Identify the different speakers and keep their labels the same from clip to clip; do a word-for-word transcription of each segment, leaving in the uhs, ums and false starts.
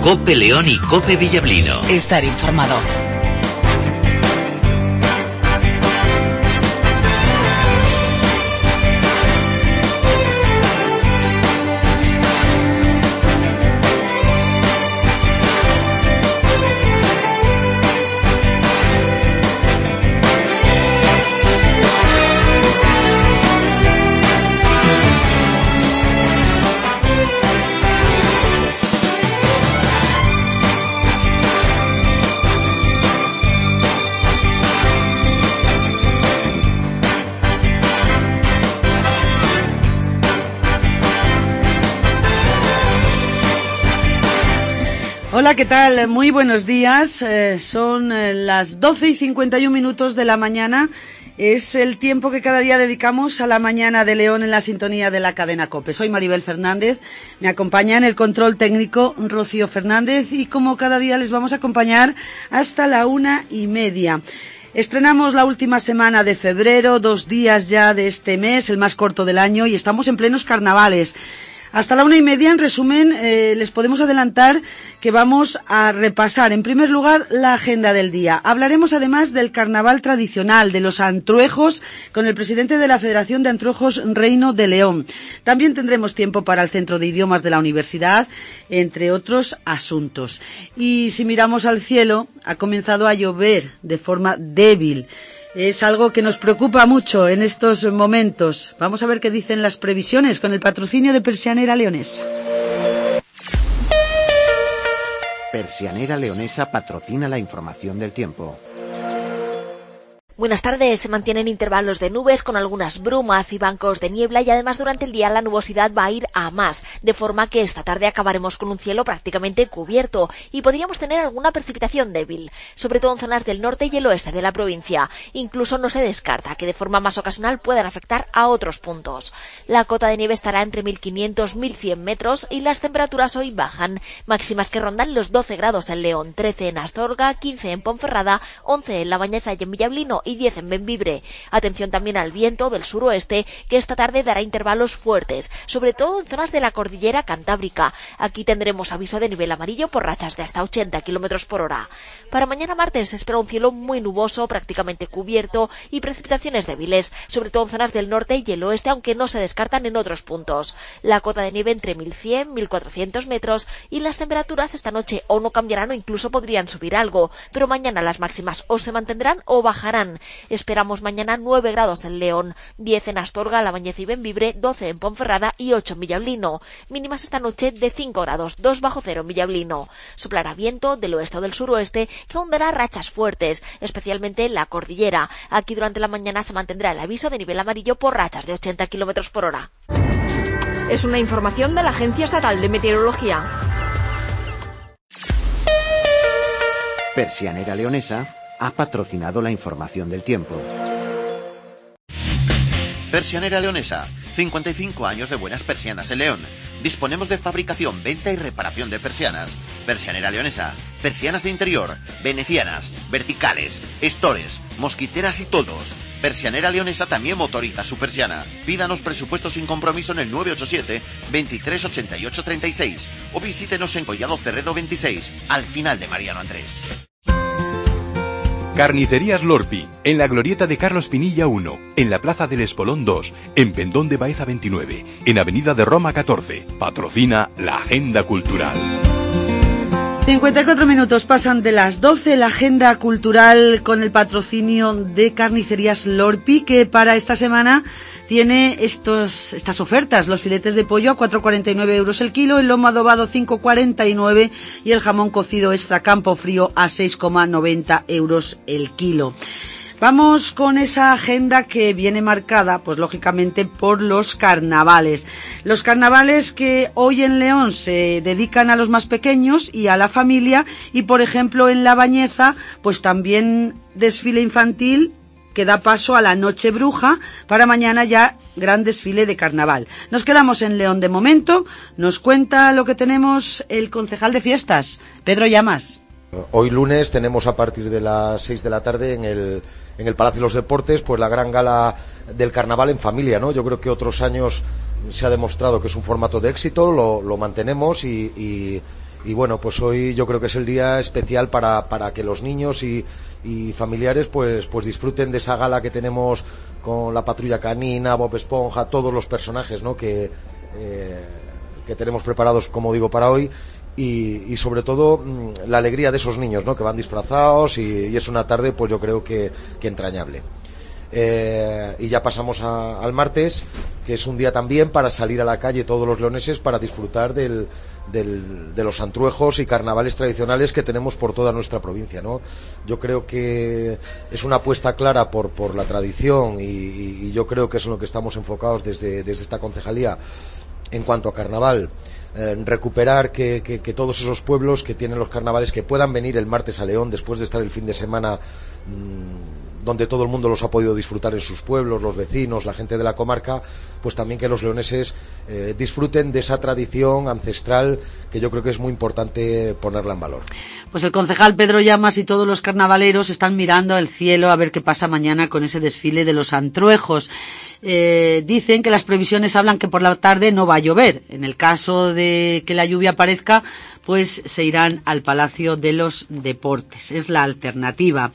Speaker 1: COPE León y COPE Villablino.
Speaker 2: Estar informado.
Speaker 3: Hola, ¿qué tal? Muy buenos días. Eh, son eh, las doce y cincuenta y un minutos de la mañana. Es el tiempo que cada día dedicamos a la mañana de León en la sintonía de la cadena COPE. Soy Maribel Fernández, me acompaña en el control técnico Rocío Fernández y como cada día les vamos a acompañar hasta la una y media. Estrenamos la última semana de febrero, dos días ya de este mes, el más corto del año, y estamos en plenos carnavales. Hasta la una y media, en resumen, eh, les podemos adelantar que vamos a repasar, en primer lugar, la agenda del día. Hablaremos además del carnaval tradicional, de los antruejos, con el presidente de la Federación de Antruejos Reino de León. También tendremos tiempo para el Centro de Idiomas de la Universidad, entre otros asuntos. Y si miramos al cielo, ha comenzado a llover de forma débil. Es algo que nos preocupa mucho en estos momentos. Vamos a ver qué dicen las previsiones con el patrocinio de Persianera Leonesa.
Speaker 4: Persianera Leonesa patrocina la información del tiempo.
Speaker 5: Buenas tardes. Se mantienen intervalos de nubes con algunas brumas y bancos de niebla y además durante el día la nubosidad va a ir a más, de forma que esta tarde acabaremos con un cielo prácticamente cubierto y podríamos tener alguna precipitación débil, sobre todo en zonas del norte y el oeste de la provincia. Incluso no se descarta que de forma más ocasional puedan afectar a otros puntos. La cota de nieve estará entre mil quinientos y mil cien metros y las temperaturas hoy bajan, máximas que rondan los doce grados en León, trece en Astorga, quince en Ponferrada, once en La Bañeza y en Villablino y diez en Bembibre. Atención también al viento del suroeste, que esta tarde dará intervalos fuertes, sobre todo en zonas de la cordillera cantábrica. Aquí tendremos aviso de nivel amarillo por rachas de hasta ochenta kilómetros por hora. Para mañana martes se espera un cielo muy nuboso, prácticamente cubierto, y precipitaciones débiles, sobre todo en zonas del norte y el oeste, aunque no se descartan en otros puntos. La cota de nieve entre mil cien y mil cuatrocientos metros y las temperaturas esta noche o no cambiarán o incluso podrían subir algo, pero mañana las máximas o se mantendrán o bajarán. Esperamos mañana nueve grados en León, diez en Astorga, La Bañeza y Bembibre, doce en Ponferrada y ocho en Villablino. Mínimas esta noche de cinco grados, dos bajo cero en Villablino. Soplará viento del oeste o del suroeste que aún dará rachas fuertes, especialmente en la cordillera. Aquí durante la mañana se mantendrá el aviso de nivel amarillo por rachas de ochenta kilómetros por hora.
Speaker 6: Es una información de la Agencia Estatal de Meteorología.
Speaker 4: Persianera Leonesa ha patrocinado la información del tiempo.
Speaker 7: Persianera Leonesa, cincuenta y cinco años de buenas persianas en León. Disponemos de fabricación, venta y reparación de persianas. Persianera Leonesa, persianas de interior, venecianas, verticales, estores, mosquiteras y toldos. Persianera Leonesa también motoriza su persiana. Pídanos presupuesto sin compromiso en el nueve ocho siete, veintitrés ochenta y ocho treinta y seis o visítenos en Collado Cerredo veintiséis, al final de Mariano Andrés.
Speaker 8: Carnicerías Lorpi, en la glorieta de Carlos Pinilla uno, en la Plaza del Espolón dos, en Pendón de Baeza veintinueve, en Avenida de Roma catorce. Patrocina la Agenda Cultural.
Speaker 3: cincuenta y cuatro minutos pasan de las doce, la agenda cultural con el patrocinio de Carnicerías Lorpi, que para esta semana tiene estos, estas ofertas: los filetes de pollo a cuatro cuarenta y nueve euros el kilo, el lomo adobado cinco cuarenta y nueve y el jamón cocido extra campo frío a seis noventa euros el kilo. Vamos con esa agenda que viene marcada, pues lógicamente, por los carnavales. Los carnavales que hoy en León se dedican a los más pequeños y a la familia, y por ejemplo en La Bañeza, pues también desfile infantil que da paso a la Noche Bruja, para mañana ya gran desfile de carnaval. Nos quedamos en León de momento. Nos cuenta lo que tenemos el concejal de fiestas, Pedro Llamas.
Speaker 9: Hoy lunes tenemos a partir de las seis de la tarde en el en el Palacio de los Deportes pues la gran gala del carnaval en familia, ¿no? Yo creo que otros años se ha demostrado que es un formato de éxito, lo, lo mantenemos y, y, y bueno, pues hoy yo creo que es el día especial para, para que los niños y, y familiares pues, pues disfruten de esa gala que tenemos con la Patrulla Canina, Bob Esponja, todos los personajes, ¿no?, que, eh, que tenemos preparados, como digo, para hoy. Y, y sobre todo la alegría de esos niños, ¿no?, que van disfrazados y, y es una tarde pues yo creo que, que entrañable. Eh, y ya pasamos a, al martes, que es un día también para salir a la calle todos los leoneses para disfrutar del, del, de los antruejos y carnavales tradicionales que tenemos por toda nuestra provincia, ¿no? Yo creo que es una apuesta clara por, por la tradición y, y, y yo creo que es en lo que estamos enfocados desde, desde esta concejalía en cuanto a carnaval. Eh, recuperar que, que, que todos esos pueblos que tienen los carnavales que puedan venir el martes a León después de estar el fin de semana mmm, donde todo el mundo los ha podido disfrutar en sus pueblos, los vecinos, la gente de la comarca, pues también que los leoneses eh, disfruten de esa tradición ancestral que yo creo que es muy importante ponerla en valor.
Speaker 3: Pues el concejal Pedro Llamas y todos los carnavaleros están mirando al cielo a ver qué pasa mañana con ese desfile de los antruejos. Eh, dicen que las previsiones hablan que por la tarde no va a llover. En el caso de que la lluvia aparezca, pues se irán al Palacio de los Deportes. Es la alternativa.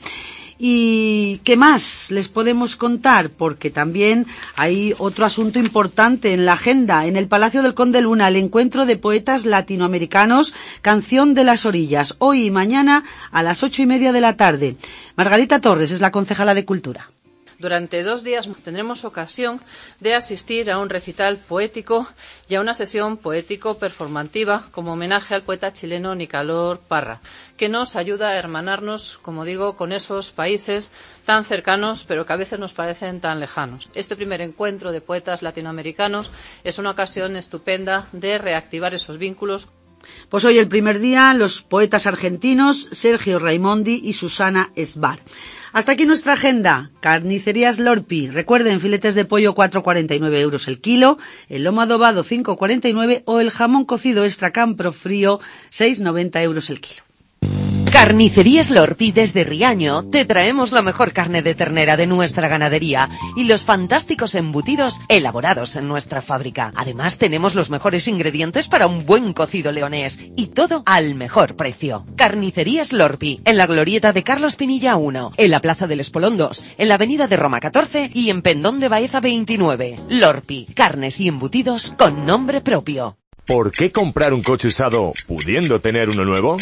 Speaker 3: ¿Y qué más les podemos contar? Porque también hay otro asunto importante en la agenda. En el Palacio del Conde Luna, el encuentro de poetas latinoamericanos, Canción de las Orillas, hoy y mañana a las ocho y media de la tarde. Margarita Torres es la concejala de Cultura.
Speaker 2: Durante dos días tendremos ocasión de asistir a un recital poético y a una sesión poético-performativa como homenaje al poeta chileno Nicanor Parra, que nos ayuda a hermanarnos, como digo, con esos países tan cercanos, pero que a veces nos parecen tan lejanos. Este primer encuentro de poetas latinoamericanos es una ocasión estupenda de reactivar esos vínculos.
Speaker 3: Pues hoy el primer día, los poetas argentinos Sergio Raimondi y Susana Esbar. Hasta aquí nuestra agenda. Carnicerías Lorpi. Recuerden, filetes de pollo cuatro cuarenta y nueve euros el kilo, el lomo adobado cinco cuarenta y nueve o el jamón cocido extra campro frío seis noventa euros el kilo.
Speaker 10: Carnicerías Lorpi desde Riaño te traemos la mejor carne de ternera de nuestra ganadería y los fantásticos embutidos elaborados en nuestra fábrica. Además tenemos los mejores ingredientes para un buen cocido leonés y todo al mejor precio. Carnicerías Lorpi, en la glorieta de Carlos Pinilla uno, en la Plaza del Espolón dos, en la Avenida de Roma catorce y en Pendón de Baeza veintinueve. Lorpi, carnes y embutidos con nombre propio.
Speaker 11: ¿Por qué comprar un coche usado pudiendo tener uno nuevo?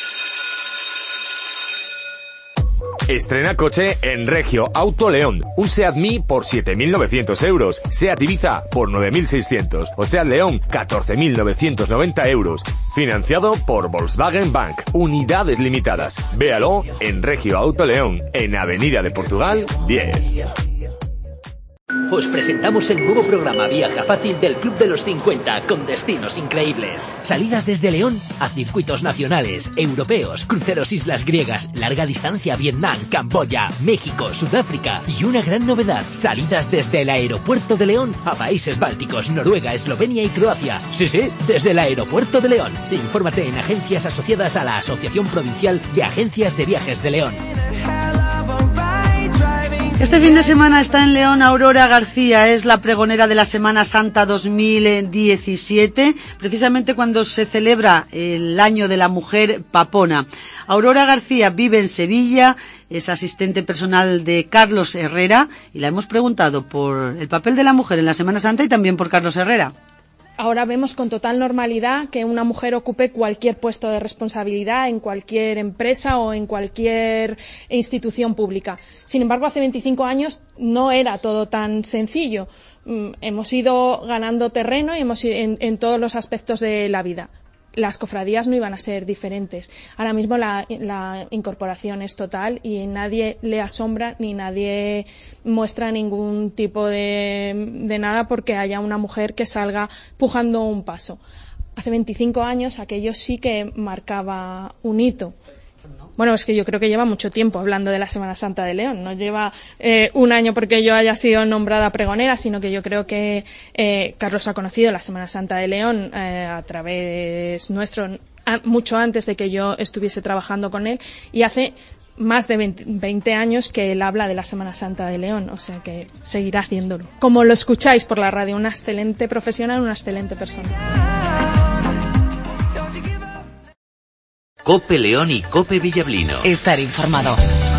Speaker 11: Estrena coche en Regio Auto León. Un Seat Mii por siete mil novecientos euros. Seat Ibiza por nueve mil seiscientos. O Seat León catorce mil novecientos noventa euros. Financiado por Volkswagen Bank. Unidades limitadas. Véalo en Regio Auto León. En Avenida de Portugal diez.
Speaker 12: Os presentamos el nuevo programa Viaja Fácil del Club de los cincuenta con destinos increíbles. Salidas desde León a circuitos nacionales, europeos, cruceros islas griegas, larga distancia a Vietnam, Camboya, México, Sudáfrica y una gran novedad, salidas desde el aeropuerto de León a países bálticos, Noruega, Eslovenia y Croacia. Sí, sí, desde el aeropuerto de León. Infórmate en agencias asociadas a la Asociación Provincial de Agencias de Viajes de León.
Speaker 3: Este fin de semana está en León Aurora García, es la pregonera de la Semana Santa dos mil diecisiete, precisamente cuando se celebra el Año de la Mujer Papona. Aurora García vive en Sevilla, es asistente personal de Carlos Herrera y la hemos preguntado por el papel de la mujer en la Semana Santa y también por Carlos Herrera.
Speaker 13: Ahora vemos con total normalidad que una mujer ocupe cualquier puesto de responsabilidad en cualquier empresa o en cualquier institución pública. Sin embargo, hace veinticinco años no era todo tan sencillo. Hemos ido ganando terreno y hemos ido en, en todos los aspectos de la vida. Las cofradías no iban a ser diferentes. Ahora mismo la, la incorporación es total y nadie le asombra ni nadie muestra ningún tipo de, de nada porque haya una mujer que salga pujando un paso. Hace veinticinco años aquello sí que marcaba un hito. Bueno, es que yo creo que lleva mucho tiempo hablando de la Semana Santa de León. No lleva eh, un año porque yo haya sido nombrada pregonera, sino que yo creo que eh, Carlos ha conocido la Semana Santa de León eh, a través nuestro, a, mucho antes de que yo estuviese trabajando con él, y hace más de veinte años que él habla de la Semana Santa de León, o sea que seguirá haciéndolo. Como lo escucháis por la radio, una excelente profesional, una excelente persona.
Speaker 1: Cope León y Cope Villablino.
Speaker 10: Estar informado.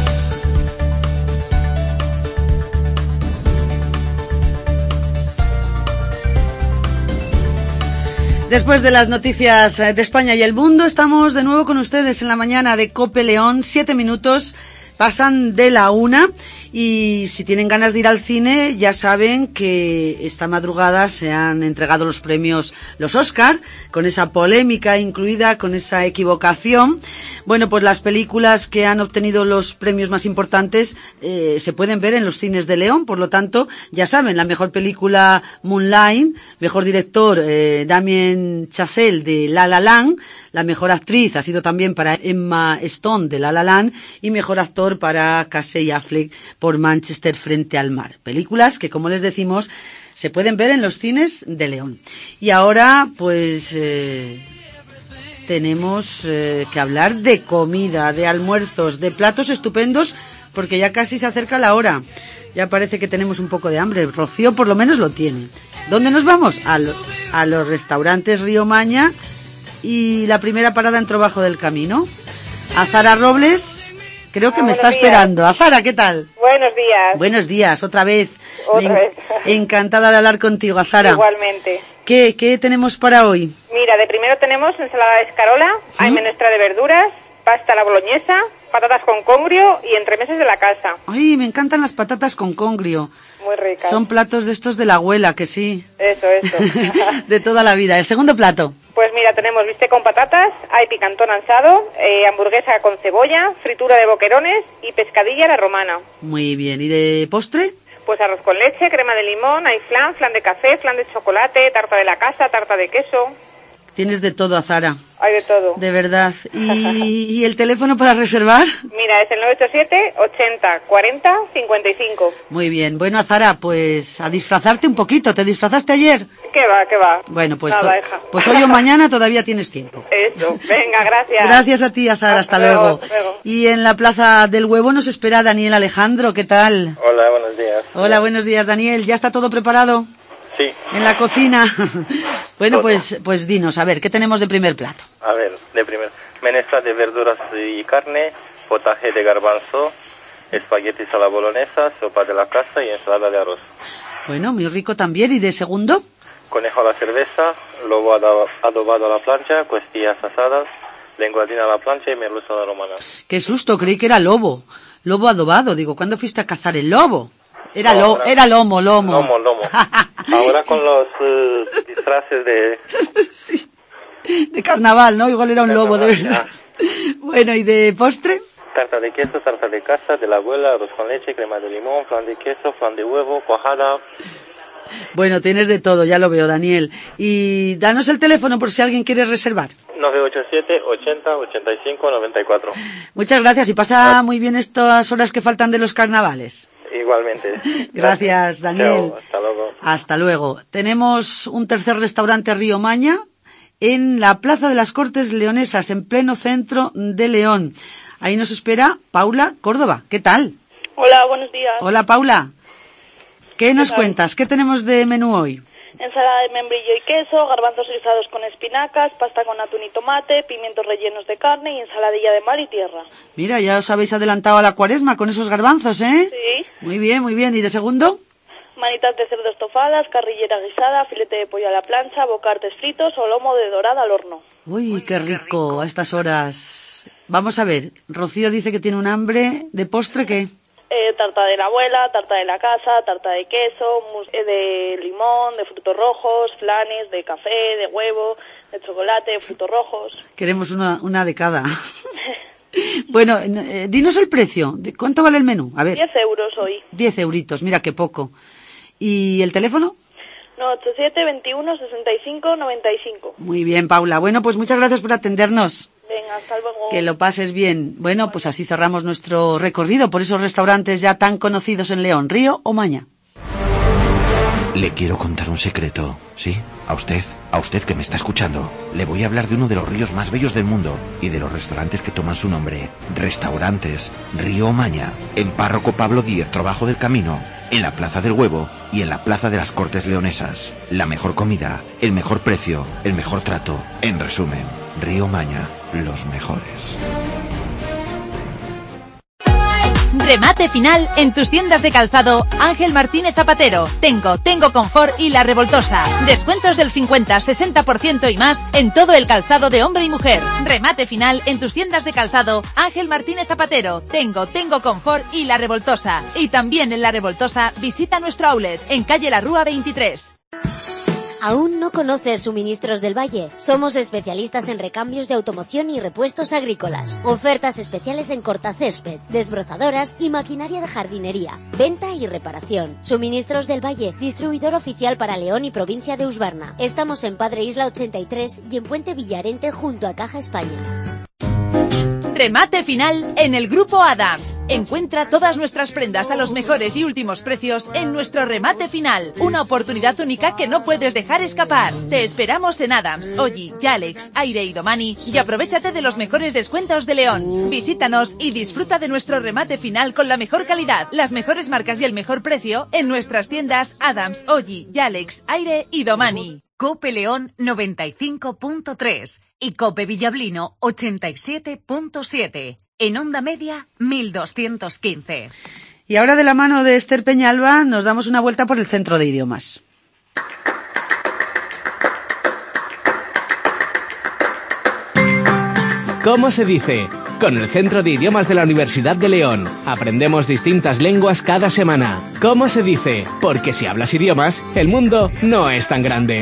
Speaker 3: Después de las noticias de España y el mundo, estamos de nuevo con ustedes en la mañana de Cope León. Siete minutos pasan de la una y si tienen ganas de ir al cine ya saben que esta madrugada se han entregado los premios, los Oscar, con esa polémica incluida, con esa equivocación. Bueno, pues las películas que han obtenido los premios más importantes eh, se pueden ver en los cines de León, por lo tanto, ya saben, la mejor película Moonlight, mejor director eh, Damien Chazelle de La La Land, la mejor actriz ha sido también para Emma Stone de La La Land y mejor actor para Casey Affleck por Manchester frente al mar. Películas que, como les decimos, se pueden ver en los cines de León. Y ahora, pues, eh, tenemos eh, que hablar de comida, de almuerzos, de platos estupendos, porque ya casi se acerca la hora. Ya parece que tenemos un poco de hambre. Rocío por lo menos lo tiene. ¿Dónde nos vamos? A, lo, a los restaurantes Río Maña y la primera parada en Trobajo del Camino. Azara Robles, creo que ah, me está días. esperando. Azara, ¿qué tal?
Speaker 14: Buenos días.
Speaker 3: Buenos días, otra vez.
Speaker 14: Otra
Speaker 3: me,
Speaker 14: vez.
Speaker 3: Encantada de hablar contigo, Azara.
Speaker 14: Igualmente.
Speaker 3: ¿Qué, qué tenemos para hoy?
Speaker 14: Mira, de primero tenemos ensalada de escarola, ¿sí? Hay menestra de verduras, pasta a la boloñesa, patatas con congrio y entremeses de la casa.
Speaker 3: Ay, me encantan las patatas con congrio.
Speaker 14: Muy ricas.
Speaker 3: Son platos de estos de la abuela, que sí.
Speaker 14: Eso, eso.
Speaker 3: De toda la vida. El segundo plato.
Speaker 14: Pues mira, tenemos bistec con patatas, hay picantón ansado, eh, hamburguesa con cebolla, fritura de boquerones y pescadilla a la romana.
Speaker 3: Muy bien. ¿Y de postre?
Speaker 14: Pues arroz con leche, crema de limón, hay flan, flan de café, flan de chocolate, tarta de la casa, tarta de queso.
Speaker 3: Tienes de todo, Azara.
Speaker 14: Hay de todo.
Speaker 3: De verdad. ¿Y, ¿y el teléfono para reservar?
Speaker 14: Mira, es el nueve ocho siete, ochenta, cuarenta, cincuenta y cinco.
Speaker 3: Muy bien. Bueno, Azara, pues a disfrazarte un poquito. ¿Te disfrazaste ayer?
Speaker 14: ¿Qué va, qué va?
Speaker 3: Bueno, pues,
Speaker 14: Nada,
Speaker 3: to- pues hoy o mañana todavía tienes tiempo.
Speaker 14: Eso. Venga, gracias.
Speaker 3: Gracias a ti, Azara. Hasta,
Speaker 14: hasta
Speaker 3: luego.
Speaker 14: luego. Hasta luego.
Speaker 3: Y en la Plaza del Huevo nos espera Daniel Alejandro. ¿Qué tal?
Speaker 15: Hola, buenos días.
Speaker 3: Hola, buenos días, Daniel. ¿Ya está todo preparado?
Speaker 15: Sí.
Speaker 3: En la cocina. Bueno, pues pues dinos, a ver, ¿qué tenemos de primer plato?
Speaker 15: A ver, de primer. Menestra de verduras y carne, potaje de garbanzo, espaguetis a la boloñesa, sopa de la casa y ensalada de arroz.
Speaker 3: Bueno, muy rico también. ¿Y de segundo?
Speaker 15: Conejo a la cerveza, lobo adobado a la plancha, costillas asadas, lenguadina a la plancha y merluza a la romana.
Speaker 3: Qué susto, creí que era lobo. Lobo adobado. Digo, ¿cuándo fuiste a cazar el lobo? Era,
Speaker 15: no,
Speaker 3: lo,
Speaker 15: ahora,
Speaker 3: era lomo, lomo.
Speaker 15: Lomo, lomo. Ahora con los uh, disfraces de...
Speaker 3: Sí, de carnaval, ¿no? Igual era un carnaval, lobo, de verdad. Ya. Bueno, ¿y de postre?
Speaker 15: Tarta de queso, tarta de casa, de la abuela, arroz con leche, crema de limón, flan de queso, flan de huevo, cuajada.
Speaker 3: Bueno, tienes de todo, ya lo veo, Daniel. Y danos el teléfono por si alguien quiere reservar.
Speaker 15: nueve ocho siete, ochenta, ochenta y cinco, noventa y cuatro.
Speaker 3: Muchas gracias y pasa muy bien estas horas que faltan de los carnavales.
Speaker 15: Igualmente.
Speaker 3: Gracias, Gracias Daniel.
Speaker 15: Chao, hasta luego.
Speaker 3: Hasta luego. Tenemos un tercer restaurante Río Maña en la Plaza de las Cortes Leonesas, en pleno centro de León. Ahí nos espera Paula Córdoba. ¿Qué tal?
Speaker 16: Hola, buenos días.
Speaker 3: Hola, Paula. ¿Qué, ¿Qué nos
Speaker 16: tal?
Speaker 3: cuentas? ¿Qué tenemos de menú hoy?
Speaker 16: Ensalada de membrillo y queso, garbanzos guisados con espinacas, pasta con atún y tomate, pimientos rellenos de carne y ensaladilla de mar y tierra.
Speaker 3: Mira, ya os habéis adelantado a la cuaresma con esos garbanzos, ¿eh?
Speaker 16: Sí.
Speaker 3: Muy bien, muy bien. ¿Y de segundo?
Speaker 16: Manitas de cerdo estofadas, carrillera guisada, filete de pollo a la plancha, bocartes fritos o lomo de dorada al horno.
Speaker 3: Uy, qué rico a estas horas. Vamos a ver, Rocío dice que tiene un hambre. ¿De postre qué?
Speaker 16: Eh, tarta de la abuela, tarta de la casa, tarta de queso, mus- eh, de limón, de frutos rojos, flanes, de café, de huevo, de chocolate, de frutos rojos.
Speaker 3: Queremos una, una de cada. Bueno, eh, dinos el precio. ¿De ¿Cuánto vale el menú? A ver.
Speaker 16: diez euros hoy.
Speaker 3: diez euritos, mira qué poco. ¿Y el teléfono?
Speaker 16: nueve ocho siete, veintiuno, sesenta y cinco, noventa y cinco.
Speaker 3: Muy bien, Paula. Bueno, pues muchas gracias por atendernos.
Speaker 16: Venga, hasta luego.
Speaker 3: Que lo pases bien. Bueno, pues así cerramos nuestro recorrido por esos restaurantes ya tan conocidos en León, Río o Maña.
Speaker 7: Le quiero contar un secreto, ¿sí? A usted, a usted que me está escuchando. Le voy a hablar de uno de los ríos más bellos del mundo y de los restaurantes que toman su nombre. Restaurantes Río Maña, en Párroco Pablo Díez, Trobajo del Camino, en la Plaza del Huevo y en la Plaza de las Cortes Leonesas. La mejor comida, el mejor precio, el mejor trato. En resumen,
Speaker 4: Río Maña, los mejores.
Speaker 17: Remate final en tus tiendas de calzado Ángel Martínez Zapatero. Tengo, Tengo Confort y La Revoltosa. Descuentos del cincuenta, sesenta por ciento y más en todo el calzado de hombre y mujer. Remate final en tus tiendas de calzado Ángel Martínez Zapatero. Tengo, Tengo Confort y La Revoltosa. Y también en La Revoltosa visita nuestro outlet en calle La Rúa veintitrés.
Speaker 18: ¿Aún no conoces Suministros del Valle? Somos especialistas en recambios de automoción y repuestos agrícolas. Ofertas especiales en cortacésped, desbrozadoras y maquinaria de jardinería. Venta y reparación. Suministros del Valle, distribuidor oficial para León y provincia de Usbarna. Estamos en Padre Isla ochenta y tres y en Puente Villarente junto a Caja España.
Speaker 17: Remate final en el Grupo Adams. Encuentra todas nuestras prendas a los mejores y últimos precios en nuestro remate final. Una oportunidad única que no puedes dejar escapar. Te esperamos en Adams, Oji, Yalex, Aire y Domani y aprovechate de los mejores descuentos de León. Visítanos y disfruta de nuestro remate final con la mejor calidad, las mejores marcas y el mejor precio en nuestras tiendas Adams, Oji, Yalex, Aire y Domani.
Speaker 19: Cope León noventa y cinco punto tres y Cope Villablino ochenta y siete punto siete. En onda media mil doscientos quince.
Speaker 3: Y ahora, de la mano de Esther Peñalba, nos damos una vuelta por el Centro de Idiomas.
Speaker 20: ¿Cómo se dice? Con el Centro de Idiomas de la Universidad de León. Aprendemos distintas lenguas cada semana. ¿Cómo se dice? Porque si hablas idiomas, el mundo no es tan grande.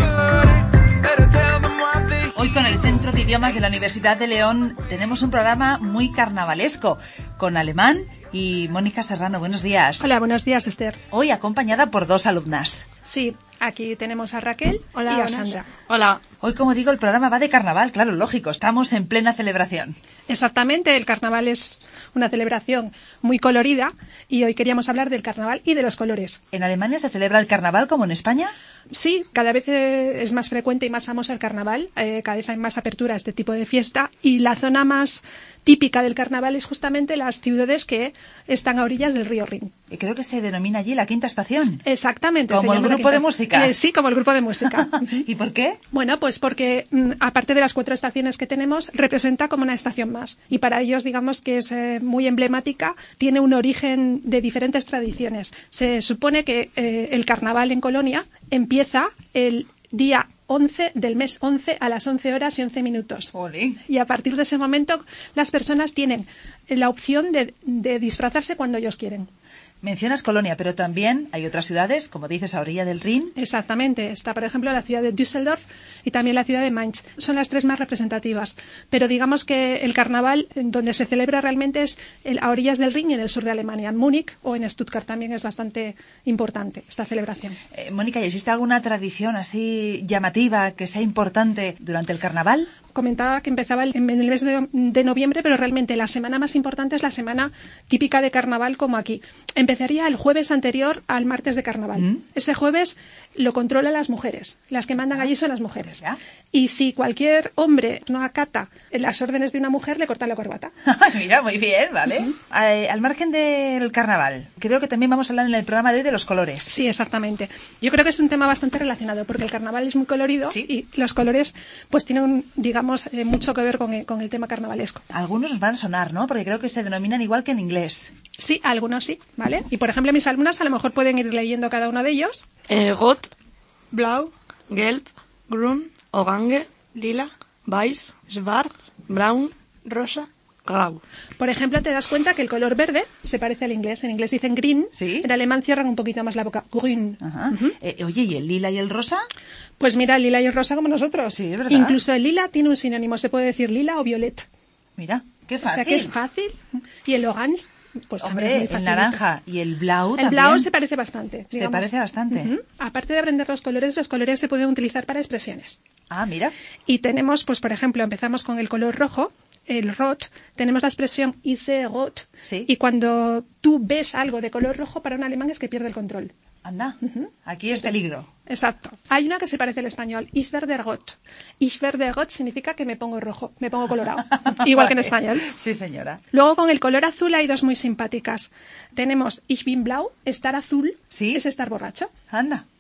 Speaker 21: Hoy con el Centro de Idiomas de la Universidad de León tenemos un programa muy carnavalesco, con alemán y Mónica Serrano. Buenos días.
Speaker 22: Hola, buenos días, Esther.
Speaker 21: Hoy acompañada por dos alumnas.
Speaker 22: Sí, aquí tenemos a Raquel
Speaker 21: Hola,
Speaker 22: y a
Speaker 21: buenas.
Speaker 22: Sandra.
Speaker 21: Hola. Hoy, como digo, el programa va de carnaval, claro, lógico, estamos en plena celebración.
Speaker 22: Exactamente, el carnaval es una celebración muy colorida y hoy queríamos hablar del carnaval y de los colores.
Speaker 21: ¿En Alemania se celebra el carnaval como en España?
Speaker 22: Sí, cada vez eh, es más frecuente y más famoso el carnaval, eh, cada vez hay más apertura a este tipo de fiesta y la zona más típica del carnaval es justamente las ciudades que están a orillas del río Rin.
Speaker 21: Y creo que se denomina allí la Quinta Estación.
Speaker 22: Exactamente.
Speaker 21: Como
Speaker 22: se
Speaker 21: el
Speaker 22: llama
Speaker 21: grupo
Speaker 22: la
Speaker 21: de
Speaker 22: quinta...
Speaker 21: música.
Speaker 22: Eh, sí, como el grupo de música.
Speaker 21: ¿Y por qué?
Speaker 22: Bueno, pues porque mm, aparte de las cuatro estaciones que tenemos, representa como una estación más. Y para ellos, digamos que es eh, muy emblemática, tiene un origen de diferentes tradiciones. Se supone que eh, el carnaval en Colonia empieza el día once del mes once a las once horas y once minutos.
Speaker 21: Olé.
Speaker 22: Y a partir de ese momento las personas tienen la opción de, de disfrazarse cuando ellos quieren.
Speaker 21: Mencionas Colonia, pero también hay otras ciudades, como dices, a orilla del Rin.
Speaker 22: Exactamente. Está, por ejemplo, la ciudad de Düsseldorf y también la ciudad de Mainz. Son las tres más representativas. Pero digamos que el carnaval donde se celebra realmente es el, a orillas del Rin y en el sur de Alemania. En Múnich o en Stuttgart también es bastante importante esta celebración.
Speaker 21: Eh, Mónica, ¿y existe alguna tradición así llamativa que sea importante durante el carnaval?
Speaker 22: Comentaba que empezaba en el mes de, de noviembre, pero realmente la semana más importante es la semana típica de carnaval, como aquí. Empezaría el jueves anterior al martes de carnaval. ¿Mm? Ese jueves lo controlan las mujeres. Las que mandan allí son las mujeres. ¿Ya? Y si cualquier hombre no acata las órdenes de una mujer, le cortan la corbata.
Speaker 21: Mira, muy bien, ¿vale? Uh-huh. eh, al margen del carnaval, creo que también vamos a hablar en el programa de hoy de los colores.
Speaker 22: Sí, exactamente. Yo creo que es un tema bastante relacionado, porque el carnaval es muy colorido. ¿Sí? Y los colores pues tienen, un, digamos, eh, mucho que ver con el, con el tema carnavalesco.
Speaker 21: Algunos nos van a sonar, ¿no? Porque creo que se denominan igual que en inglés.
Speaker 22: Sí, algunos sí, ¿vale? Y por ejemplo, mis alumnas a lo mejor pueden ir leyendo cada uno de ellos.
Speaker 23: Eh, Rot, Blau, Gelb, Grün, Orange, Lila, Weiß, Schwarz, Braun, Rosa, Grau.
Speaker 22: Por ejemplo, te das cuenta que el color verde se parece al inglés. En inglés dicen green, ¿sí? En alemán cierran un poquito más la boca. Grün.
Speaker 21: Ajá. Uh-huh. Eh, oye, ¿y el lila y el rosa?
Speaker 22: Pues mira, el lila y el rosa como nosotros.
Speaker 21: Sí, es verdad.
Speaker 22: Incluso el lila tiene un sinónimo. Se puede decir lila o violet.
Speaker 21: Mira, qué fácil.
Speaker 22: O sea que es fácil. Y el orange, pues
Speaker 21: hombre,
Speaker 22: también es muy
Speaker 21: el naranja y el blau
Speaker 22: El
Speaker 21: también.
Speaker 22: blau se parece bastante.
Speaker 21: Se parece bastante.
Speaker 22: Uh-huh. Aparte de aprender los colores, los colores se pueden utilizar para expresiones.
Speaker 21: Ah, mira.
Speaker 22: Y tenemos, pues por ejemplo, empezamos con el color rojo, el rot, tenemos la expresión ich sehe rot,
Speaker 21: ¿sí?
Speaker 22: Y cuando tú ves algo de color rojo, para un alemán es que pierde el control.
Speaker 21: Anda, uh-huh. Aquí es peligro.
Speaker 22: Exacto. Hay una que se parece al español, ich werde rot. Ich werde rot significa que me pongo rojo, me pongo colorado, igual que en español.
Speaker 21: Sí, señora.
Speaker 22: Luego con el color azul hay dos muy simpáticas. Tenemos ich bin blau, estar azul,
Speaker 21: ¿sí?
Speaker 22: Es estar borracho.
Speaker 21: Anda.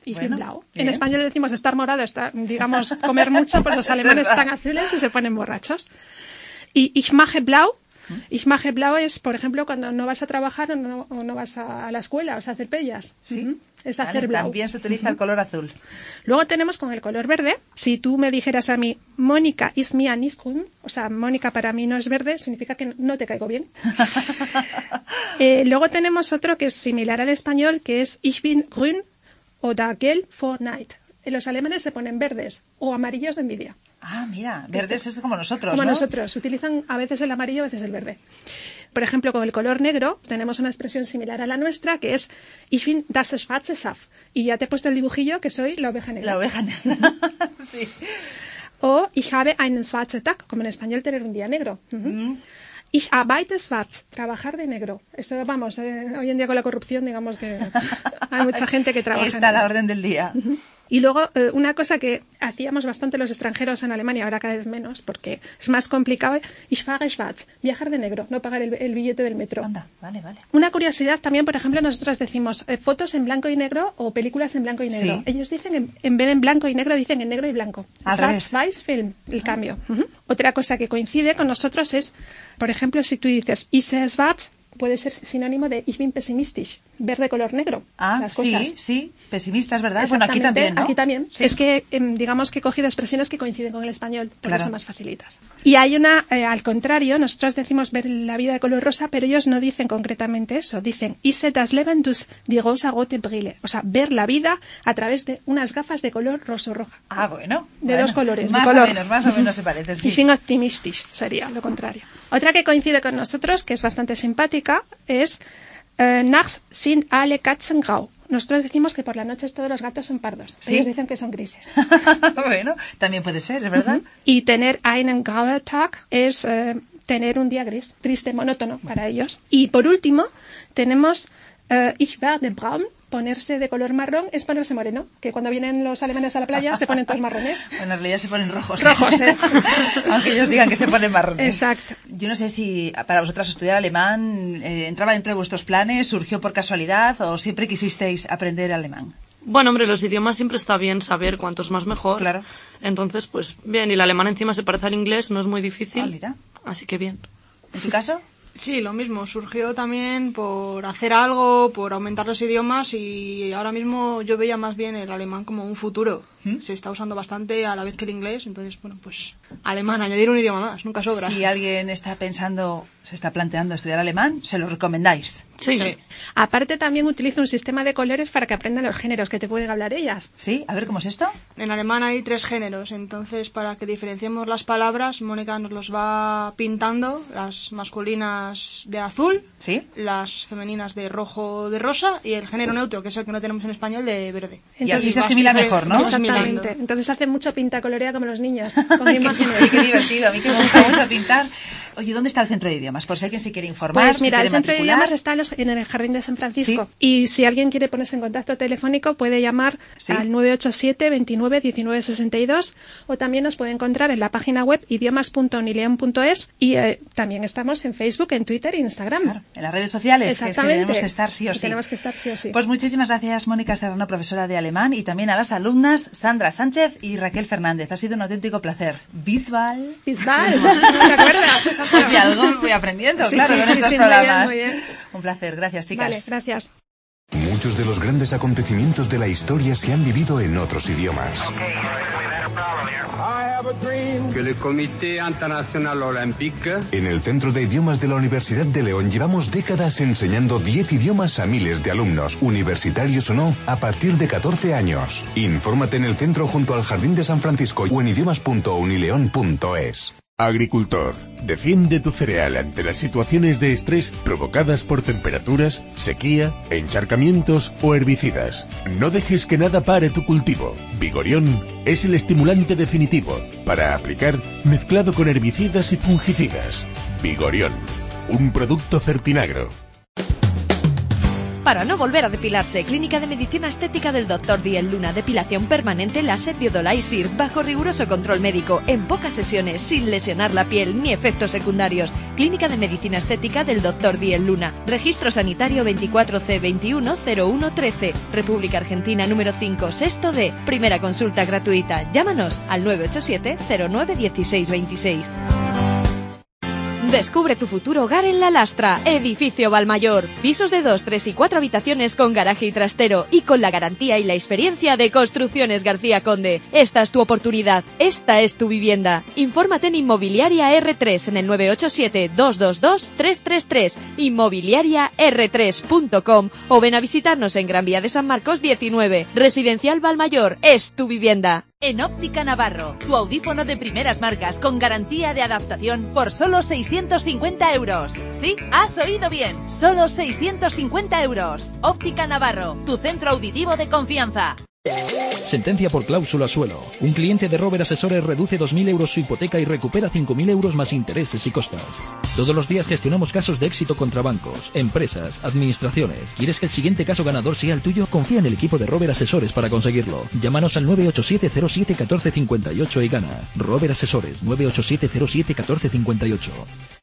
Speaker 22: Ich
Speaker 21: Bueno,
Speaker 22: bin blau.
Speaker 21: bien.
Speaker 22: En español decimos estar morado, estar, digamos, comer mucho, pues los
Speaker 21: Es
Speaker 22: alemanes
Speaker 21: verdad.
Speaker 22: están azules y se ponen borrachos. Y ich mache blau. Ich mache blau es, por ejemplo, cuando no vas a trabajar o no, o no vas a, a la escuela, o sea, a hacer pellas.
Speaker 21: Sí.
Speaker 22: Ujú. Es
Speaker 21: Vale,
Speaker 22: hacer blau.
Speaker 21: También se utiliza el color azul.
Speaker 22: Luego tenemos con el color verde. Si tú me dijeras a mí, Mónica ist mir nicht grün, o sea, Mónica para mí no es verde, significa que no te caigo bien. eh, luego tenemos otro que es similar al español, que es ich bin grün oder gelb vor Neid. En los alemanes se ponen verdes o amarillos de envidia.
Speaker 21: Ah, mira, verdes es como nosotros,
Speaker 22: Como
Speaker 21: ¿no?
Speaker 22: nosotros. Utilizan a veces el amarillo, a veces el verde. Por ejemplo, con el color negro tenemos una expresión similar a la nuestra, que es ich bin das schwarze Schaf. Y ya te he puesto el dibujillo que soy la oveja negra.
Speaker 21: La oveja negra. Sí.
Speaker 22: O ich habe einen schwarzen Tag, como en español tener un día negro. Ujú.
Speaker 21: Mm.
Speaker 22: Ich arbeite schwarz, trabajar de negro. Esto, vamos, eh, hoy en día con la corrupción, digamos que hay mucha gente que trabaja.
Speaker 21: Está a la
Speaker 22: negro.
Speaker 21: orden del día.
Speaker 22: Ujú. Y luego, eh, una cosa que hacíamos bastante los extranjeros en Alemania, ahora cada vez menos, porque es más complicado, ich fahre schwarz, viajar de negro, no pagar el, el billete del metro.
Speaker 21: Anda, vale, vale.
Speaker 22: Una curiosidad también, por ejemplo, nosotros decimos eh, fotos en blanco y negro o películas en blanco y negro.
Speaker 21: Sí.
Speaker 22: Ellos dicen, en, en vez de en blanco y negro, dicen en negro y blanco.
Speaker 21: Al revés.
Speaker 22: Schwarz-Weiß Film, el cambio. Ujú. Otra cosa que coincide con nosotros es, por ejemplo, si tú dices, ich sehe schwarz, puede ser sinónimo de ich bin pessimistisch, ver de color negro.
Speaker 21: Ah,
Speaker 22: las cosas.
Speaker 21: sí, sí, pesimista, es verdad. Bueno, aquí
Speaker 22: Exactamente,
Speaker 21: también, ¿no?
Speaker 22: Aquí también.
Speaker 21: Sí.
Speaker 22: Es que, em, digamos que he cogido expresiones que coinciden con el español, por
Speaker 21: Claro.
Speaker 22: eso más facilitas. Y hay una, eh, al contrario, nosotros decimos ver la vida de color rosa, pero ellos no dicen concretamente eso. Dicen, ich sehe das Leben durch die rosa-rote Brille. O sea, ver la vida a través de unas gafas de color roso-roja.
Speaker 21: Ah, bueno.
Speaker 22: De
Speaker 21: bueno,
Speaker 22: dos colores.
Speaker 21: Más
Speaker 22: bicolor.
Speaker 21: o menos, más o menos se parece, sí.
Speaker 22: Ich bin optimistisch, sería lo contrario. Otra que coincide con nosotros, que es bastante simpática, es eh, nachts sind alle Katzen grau. Nosotros decimos que por la noche todos los gatos son pardos.
Speaker 21: ¿Sí?
Speaker 22: Ellos dicen que son grises.
Speaker 21: Bueno, también puede ser, es verdad.
Speaker 22: Ujú. Y tener einen grauen Tag es eh, tener un día gris, triste, monótono para ellos. Y por último, tenemos eh, ich werde braun. Ponerse de color marrón es ponerse moreno, que cuando vienen los alemanes a la playa se ponen todos marrones.
Speaker 21: Bueno, en realidad se ponen rojos.
Speaker 22: Rojos, ¿eh?
Speaker 21: Aunque ellos digan que se ponen marrones.
Speaker 22: Exacto.
Speaker 21: Yo no sé si para vosotras estudiar alemán eh, entraba dentro de vuestros planes, surgió por casualidad o siempre quisisteis aprender alemán.
Speaker 23: Bueno, hombre, los idiomas siempre está bien saber, cuantos más mejor.
Speaker 21: Claro.
Speaker 23: Entonces, pues bien, y el alemán encima se parece al inglés, no es muy difícil.
Speaker 21: Ah, mira.
Speaker 23: Así que bien.
Speaker 21: ¿En tu caso?
Speaker 23: Sí, lo mismo. Surgió también por hacer algo, por aumentar los idiomas y ahora mismo yo veía más bien el alemán como un futuro.
Speaker 21: ¿Mm?
Speaker 23: Se está usando bastante a la vez que el inglés, entonces, bueno, pues alemán, añadir un idioma más, nunca sobra.
Speaker 21: Si alguien está pensando, se está planteando estudiar alemán, ¿se lo recomendáis?
Speaker 23: Sí.
Speaker 22: Sí. Aparte también utiliza un sistema de colores para que aprendan los géneros que te pueden hablar ellas.
Speaker 21: Sí, a ver, ¿cómo es esto?
Speaker 23: En alemán hay tres géneros, entonces para que diferenciemos las palabras, Mónica nos los va pintando, las masculinas de azul,
Speaker 21: ¿sí?
Speaker 23: Las femeninas de rojo o de rosa y el género neutro, que es el que no tenemos en español, de verde.
Speaker 21: Y así se asimila mejor, ¿no?
Speaker 22: Exactamente. Entonces hace mucho pinta colorea como los niños, con
Speaker 21: Qué,
Speaker 22: imágenes.
Speaker 21: qué divertido, a mí que me gusta mucho pintar. Oye, ¿dónde está el centro de idiomas? Por si alguien se quiere informar,
Speaker 22: Pues mira,
Speaker 21: se
Speaker 22: el
Speaker 21: quiere
Speaker 22: centro de
Speaker 21: matricular.
Speaker 22: idiomas está en los- en el Jardín de San Francisco. Y si alguien quiere ponerse en contacto telefónico, puede llamar
Speaker 21: Sí.
Speaker 22: al nueve ocho siete, veintinueve, diecinueve sesenta y dos o también nos puede encontrar en la página web idiomas punto unileon punto es y eh, también estamos en Facebook, en Twitter e Instagram.
Speaker 21: Claro, en las redes sociales, que es que
Speaker 22: Exactamente.
Speaker 21: tenemos que estar sí o sí.
Speaker 22: Tenemos que estar sí o sí.
Speaker 21: Pues muchísimas gracias, Mónica Serrano, profesora de alemán, y también a las alumnas Sandra Sánchez y Raquel Fernández. Ha sido un auténtico placer. Bisbal.
Speaker 22: Bisbal. ¿Te acuerdas?
Speaker 21: Oye, algo voy aprendiendo,
Speaker 22: Sí,
Speaker 21: claro,
Speaker 22: sí,
Speaker 21: con
Speaker 22: sí,
Speaker 21: estos
Speaker 22: sí, muy bien,
Speaker 21: programas.
Speaker 22: muy bien.
Speaker 21: Un placer, gracias, chicas.
Speaker 22: Vale, gracias.
Speaker 5: Muchos de los grandes acontecimientos de la historia se han vivido en otros idiomas.
Speaker 6: Que el Comité Internacional Olympique.
Speaker 5: En el Centro de Idiomas de la Universidad de León llevamos décadas enseñando diez idiomas a miles de alumnos, universitarios o no, a partir de catorce años. Infórmate en el centro junto al Jardín de San Francisco o en idiomas punto unileon punto es.
Speaker 8: Agricultor, defiende tu cereal ante las situaciones de estrés provocadas por temperaturas, sequía, encharcamientos o herbicidas. No dejes que nada pare tu cultivo. Vigorión es el estimulante definitivo para aplicar mezclado con herbicidas y fungicidas. Vigorión, un producto Fertinagro.
Speaker 2: para no volver a depilarse. Clínica de Medicina Estética del doctor Díaz Luna. Depilación permanente, láser, biodolaisir, bajo riguroso control médico, en pocas sesiones, sin lesionar la piel ni efectos secundarios. Clínica de Medicina Estética del doctor Díaz Luna. Registro sanitario veinticuatro C veintiuno cero uno trece. República Argentina número cinco, sexto D. Primera consulta gratuita. Llámanos al nueve ocho siete cero nueve uno seis dos seis. Descubre tu futuro hogar en La Lastra, Edificio Valmayor. Pisos de dos, tres y cuatro habitaciones con garaje y trastero y con la garantía y la experiencia de Construcciones García Conde. Esta es tu oportunidad, esta es tu vivienda. Infórmate en Inmobiliaria R tres en el nueve ocho siete dos dos dos tres tres tres, inmobiliaria r tres punto com o ven a visitarnos en Gran Vía de San Marcos diecinueve. Residencial Valmayor es tu vivienda.
Speaker 17: En Óptica Navarro, tu audífono de primeras marcas con garantía de adaptación por solo seiscientos cincuenta euros. Sí, has oído bien, solo seiscientos cincuenta euros. Óptica Navarro, tu centro auditivo de confianza.
Speaker 9: Sentencia por cláusula suelo. Un cliente de Robert Asesores reduce dos mil euros su hipoteca y recupera cinco mil euros más intereses y costas. Todos los días gestionamos casos de éxito contra bancos, empresas, administraciones. ¿Quieres que el siguiente caso ganador sea el tuyo? Confía en el equipo de Robert Asesores para conseguirlo. Llámanos al nueve ocho siete cero siete uno cuatro cinco ocho y gana. Robert Asesores, nueve ocho siete cero siete uno cuatro cinco ocho.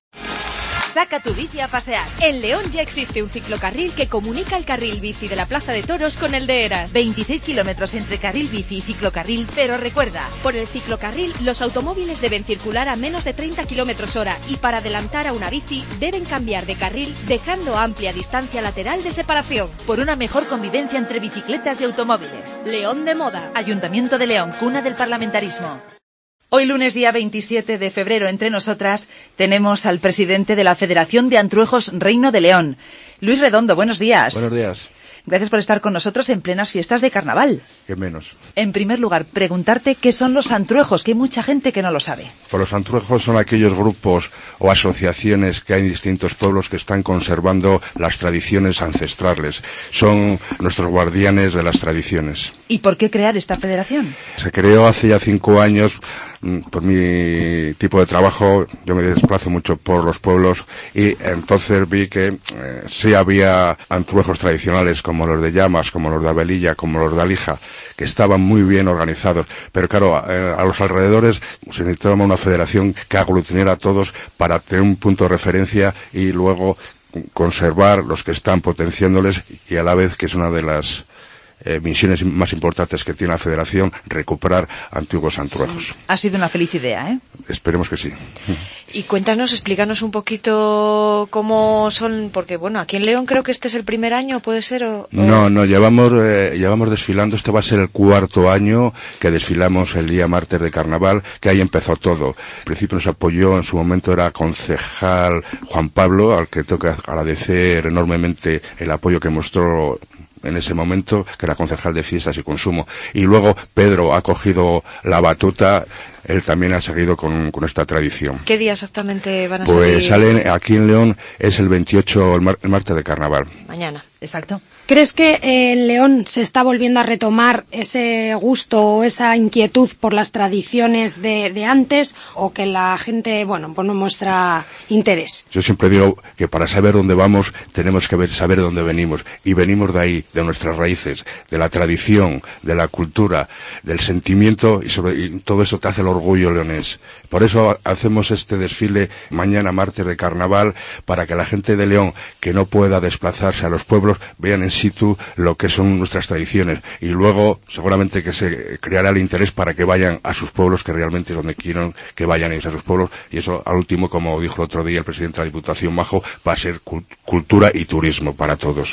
Speaker 17: Saca tu bici a pasear.
Speaker 2: En León ya existe un ciclocarril que comunica el carril bici de la Plaza de Toros con el de Eras.
Speaker 17: veintiséis kilómetros entre carril bici y ciclocarril, pero recuerda,
Speaker 2: por el ciclocarril los automóviles deben circular a menos de treinta kilómetros hora y para adelantar a una bici deben cambiar de carril dejando amplia distancia lateral de separación.
Speaker 17: Por una mejor convivencia entre bicicletas y automóviles.
Speaker 2: León de Moda.
Speaker 17: Ayuntamiento de León, cuna del parlamentarismo. Hoy lunes día veintisiete de febrero entre nosotras tenemos al presidente de la Federación de Antruejos Reino de León, Luis Redondo. Buenos días.
Speaker 11: Buenos días.
Speaker 17: Gracias por estar con nosotros en plenas fiestas de carnaval.
Speaker 11: ¿Qué menos?
Speaker 17: En primer lugar, preguntarte qué son los antruejos, que hay mucha gente que no lo sabe.
Speaker 11: Pues los antruejos son aquellos grupos o asociaciones que hay en distintos pueblos que están conservando las tradiciones ancestrales. Son nuestros guardianes de las tradiciones.
Speaker 17: ¿Y por qué crear esta federación?
Speaker 11: Se creó hace ya cinco años. Por mi tipo de trabajo, yo me desplazo mucho por los pueblos y entonces vi que eh, sí había antruejos tradicionales como los de Llamas, como los de Abelilla, como los de Alija, que estaban muy bien organizados. Pero claro, eh, a los alrededores se necesitaba una federación que aglutinara a todos para tener un punto de referencia y luego conservar los que están potenciándoles y a la vez, que es una de las Eh, misiones más importantes que tiene la Federación, recuperar antiguos antruejos.
Speaker 17: Ha sido una feliz idea, ¿eh?
Speaker 11: Esperemos que sí.
Speaker 2: Y cuéntanos, explícanos un poquito cómo son, porque bueno, aquí en León creo que este es el primer año, ¿puede ser? O, o...
Speaker 11: No, no, llevamos, eh, llevamos desfilando, este va a ser el cuarto año que desfilamos el día martes de carnaval, que ahí empezó todo. Al principio nos apoyó, en su momento era concejal Juan Pablo, al que tengo que agradecer enormemente el apoyo que mostró en ese momento, que era concejal de fiestas y consumo, y luego Pedro ha cogido la batuta. Él también ha seguido con, con esta tradición.
Speaker 2: ¿Qué día exactamente van a
Speaker 11: pues
Speaker 2: salir?
Speaker 11: Pues salen aquí en León, es el veintiocho, el, mar, el martes de carnaval.
Speaker 2: Mañana.
Speaker 17: Exacto.
Speaker 24: ¿Crees que eh, en León se está volviendo a retomar ese gusto o esa inquietud por las tradiciones de, de antes, o que la gente, bueno, pues no muestra interés?
Speaker 11: Yo siempre digo que para saber dónde vamos tenemos que ver, saber dónde venimos, y venimos de ahí, de nuestras raíces, de la tradición, de la cultura, del sentimiento, y, sobre, y todo eso te hace el orgullo leonés. Por eso hacemos este desfile mañana martes de carnaval, para que la gente de León que no pueda desplazarse a los pueblos vean en situ lo que son nuestras tradiciones, y luego seguramente que se creará el interés para que vayan a sus pueblos, que realmente es donde quieren que vayan ellos a sus pueblos, y eso al último, como dijo el otro día el presidente de la Diputación Majo, va a ser cultura y turismo para todos.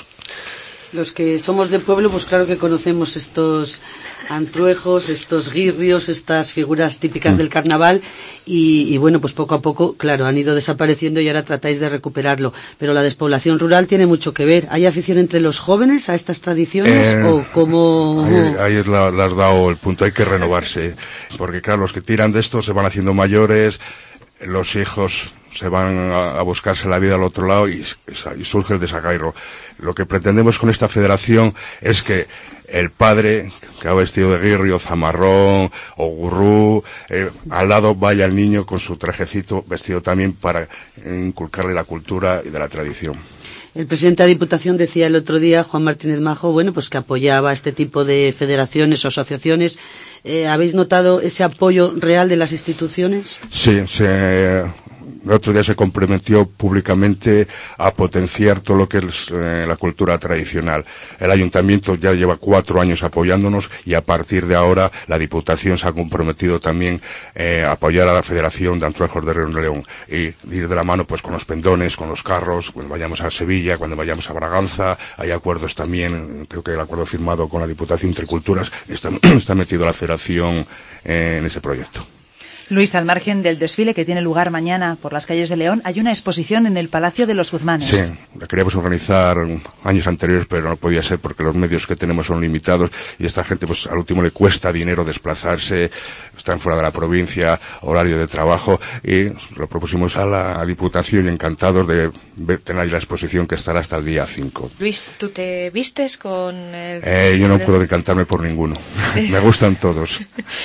Speaker 3: Los que somos de pueblo, pues claro que conocemos estos antruejos, estos guirrios, estas figuras típicas mm. del carnaval, y, y bueno, pues poco a poco, claro, han ido desapareciendo y ahora tratáis de recuperarlo. Pero la despoblación rural tiene mucho que ver. ¿Hay afición entre los jóvenes a estas tradiciones eh, o cómo...?
Speaker 11: Ahí, ahí le has dado el punto, hay que renovarse, porque claro, los que tiran de esto se van haciendo mayores, los hijos se van a, a buscarse la vida al otro lado y, y surge el desacairo. Lo que pretendemos con esta federación es que el padre, que va vestido de guirrio, zamarrón o gurrú, eh, al lado vaya el niño con su trajecito vestido también para inculcarle la cultura y de la tradición.
Speaker 3: El presidente de la Diputación decía el otro día, Juan Martínez Majo, bueno, pues que apoyaba este tipo de federaciones o asociaciones. Eh, ¿Habéis notado ese apoyo real de las instituciones?
Speaker 11: Sí, se... El otro día se comprometió públicamente a potenciar todo lo que es eh, la cultura tradicional. El ayuntamiento ya lleva cuatro años apoyándonos y a partir de ahora la Diputación se ha comprometido también eh, a apoyar a la Federación de Antrujos de Reino de León y ir de la mano pues con los pendones, con los carros, cuando vayamos a Sevilla, cuando vayamos a Braganza. Hay acuerdos también, creo que el acuerdo firmado con la Diputación Interculturas está, está metido la Federación eh, en ese proyecto.
Speaker 21: Luis, al margen del desfile que tiene lugar mañana por las calles de León, hay una exposición en el Palacio de los Guzmanes.
Speaker 11: Sí, la queríamos organizar años anteriores, pero no podía ser porque los medios que tenemos son limitados y a esta gente pues al último le cuesta dinero desplazarse, están fuera de la provincia, horario de trabajo, y lo propusimos a la Diputación y encantados de ver, tener ahí la exposición que estará hasta el día cinco.
Speaker 1: Luis, ¿tú te vistes con el...?
Speaker 11: Eh, yo no puedo decantarme por ninguno, me gustan todos.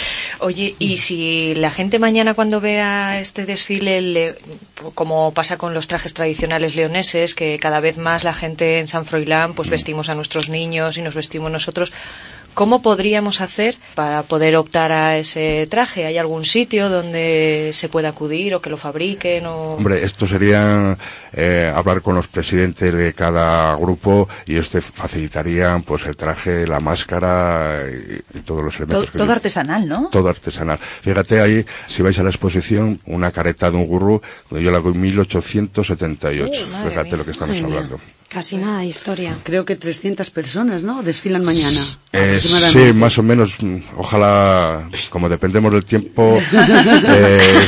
Speaker 1: Oye, y si la gente mañana cuando vea este desfile, le, como pasa con los trajes tradicionales leoneses, que cada vez más la gente en San Froilán pues vestimos a nuestros niños y nos vestimos nosotros, ¿cómo podríamos hacer para poder optar a ese traje? ¿Hay algún sitio donde se pueda acudir o que lo fabriquen? O...
Speaker 11: Hombre, esto sería eh, hablar con los presidentes de cada grupo y este facilitarían pues el traje, la máscara y, y todos los elementos.
Speaker 21: Todo, que todo yo... artesanal, ¿no?
Speaker 11: Todo artesanal. Fíjate ahí, si vais a la exposición, una careta de un gurú, yo la hago en mil ochocientos setenta y ocho. Uh, Fíjate mía. Lo que estamos Ay, hablando.
Speaker 24: Mía. Casi nada de historia.
Speaker 3: Creo que trescientas personas, ¿no? Desfilan mañana.
Speaker 11: Eh, sí, más o menos. Ojalá, como dependemos del tiempo. eh,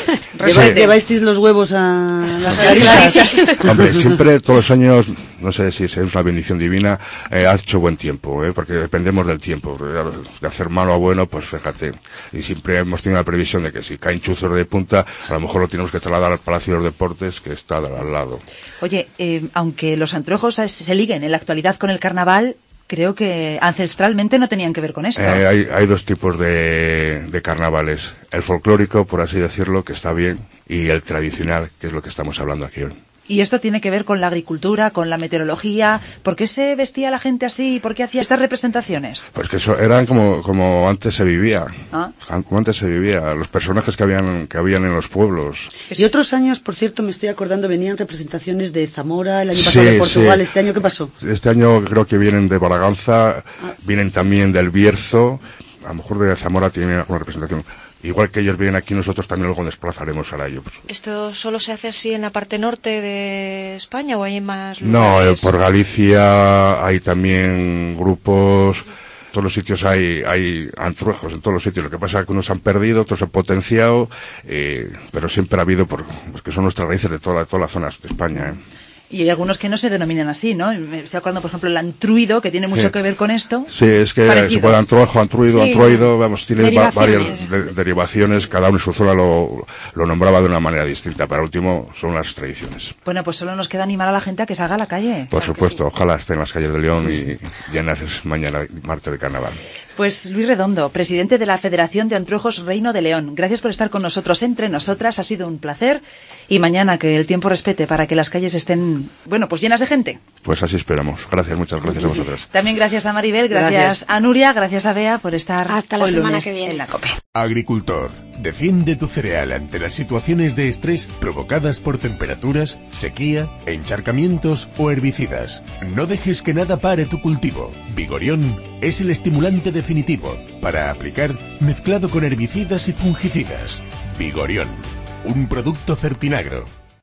Speaker 3: sí. ¿Lleváis los huevos a las clarisas?
Speaker 11: Hombre, siempre, todos los años, no sé si es una bendición divina, eh, ha hecho buen tiempo, eh, porque dependemos del tiempo. De hacer malo a bueno, pues fíjate. Y siempre hemos tenido la previsión de que si caen chuzos de punta, a lo mejor lo tenemos que trasladar al Palacio de los Deportes, que está al lado.
Speaker 21: Oye, eh, aunque los anteojos se liguen en la actualidad con el carnaval, creo que ancestralmente no tenían que ver con esto.
Speaker 11: Eh, hay, hay dos tipos de, de carnavales. El folclórico, por así decirlo, que está bien, y el tradicional, que es lo que estamos hablando aquí hoy.
Speaker 21: Y esto tiene que ver con la agricultura, con la meteorología. ¿Por qué se vestía la gente así? ¿Por qué hacía estas representaciones?
Speaker 11: Pues que eso eran como, como antes se vivía.
Speaker 21: ¿Ah?
Speaker 11: Como antes se vivía. Los personajes que habían, que habían en los pueblos.
Speaker 3: Y otros años, por cierto, me estoy acordando, venían representaciones de Zamora, el año pasado sí, de Portugal. Sí. ¿Este año qué pasó?
Speaker 11: Este año creo que vienen de Braganza, ah. vienen también del Bierzo. A lo mejor de Zamora tienen alguna representación. Igual que ellos vienen aquí, nosotros también luego desplazaremos a ellos.
Speaker 1: ¿Esto solo se hace así en la parte norte de España o hay más lugares?
Speaker 11: No, eh, por Galicia hay también grupos, en todos los sitios hay, hay antrujos, en todos los sitios. Lo que pasa es que unos han perdido, otros han potenciado, eh, pero siempre ha habido, por, porque son nuestras raíces de toda, de todas las zonas de España. ¿eh?
Speaker 21: Y hay algunos que no se denominan así, ¿no? Me estoy acordando, por ejemplo, el antruido, que tiene mucho sí. que ver con esto.
Speaker 11: Sí, es que parecido. Se puede antrujo, antruido, sí, antruido, vamos, tiene derivaciones. varias de, derivaciones, cada uno en su zona lo, lo nombraba de una manera distinta, pero último son las tradiciones.
Speaker 21: Bueno, pues solo nos queda animar a la gente a que salga a la calle.
Speaker 11: Por claro supuesto, sí. Ojalá estén en las calles de León y llenas mañana, martes de carnaval.
Speaker 21: Pues Luis Redondo, presidente de la Federación de Antrujos Reino de León. Gracias por estar con nosotros, entre nosotras, ha sido un placer. Y mañana que el tiempo respete para que las calles estén, bueno, pues llenas de gente.
Speaker 11: Pues así esperamos. Gracias, muchas gracias a vosotras.
Speaker 21: También gracias a Maribel, gracias, gracias. a Nuria, gracias a Bea por estar
Speaker 24: hasta la
Speaker 21: hoy
Speaker 24: semana
Speaker 21: lunes
Speaker 24: que viene
Speaker 21: en la COPE.
Speaker 8: Agricultor, defiende tu cereal ante las situaciones de estrés provocadas por temperaturas, sequía, encharcamientos o herbicidas. No dejes que nada pare tu cultivo. Vigorión es el estimulante definitivo para aplicar mezclado con herbicidas y fungicidas. Vigorión, un producto Fertinagro.